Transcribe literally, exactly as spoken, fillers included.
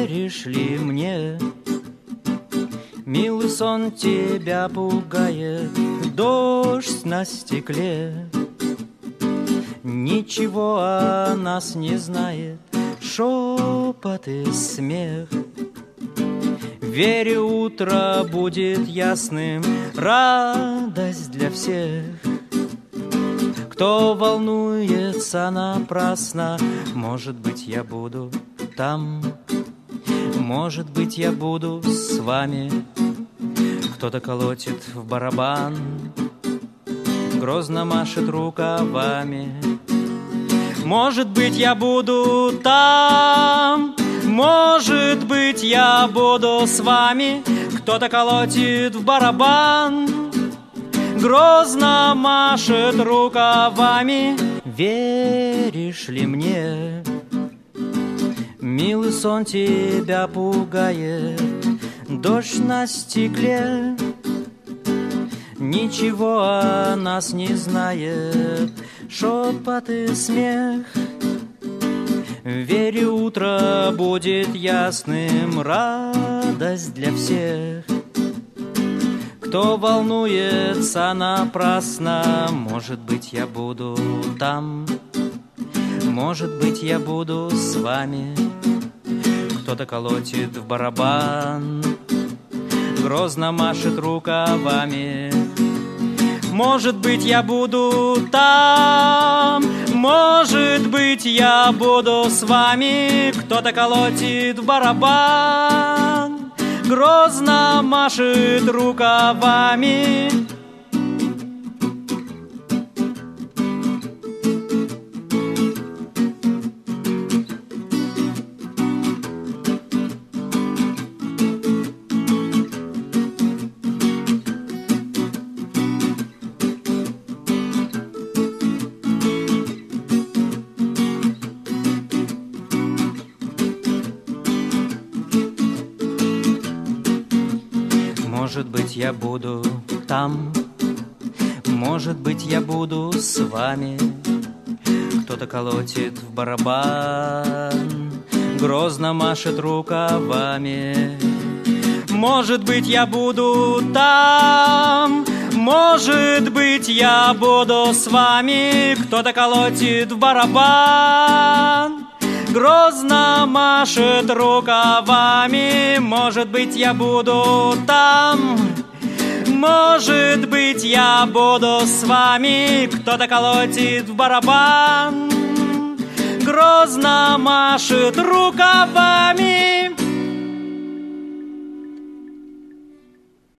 веришь ли мне? Милый сон тебя пугает, дождь на стекле. Ничего о нас не знает, шепот и смех. Вере утро будет ясным, радость для всех. Кто волнуется напрасно, может быть, я буду там, может быть, я буду с вами. Кто-то колотит в барабан, грозно машет рукавами. Может быть, я буду там, может быть, я буду с вами. Кто-то колотит в барабан, грозно машет рукавами. Веришь ли мне? Милый сон тебя пугает, дождь на стекле. Ничего о нас не знает, шепот и смех. В вере утро будет ясным, радость для всех. Кто волнуется напрасно, может быть, я буду там, может быть, я буду с вами. Кто-то колотит в барабан, грозно машет рукавами. Может быть, я буду там, может быть, я буду с вами. Кто-то колотит в барабан, грозно машет рукавами. Может быть, я буду там, может быть, я буду с вами. Кто-то колотит в барабан, грозно машет рукавами. Может быть, я буду там, может быть, я буду с вами. Кто-то колотит в барабан, грозно машет рукавами. Может быть, я буду там, может быть, я буду с вами. Кто-то колотит в барабан, грозно машет рукавами.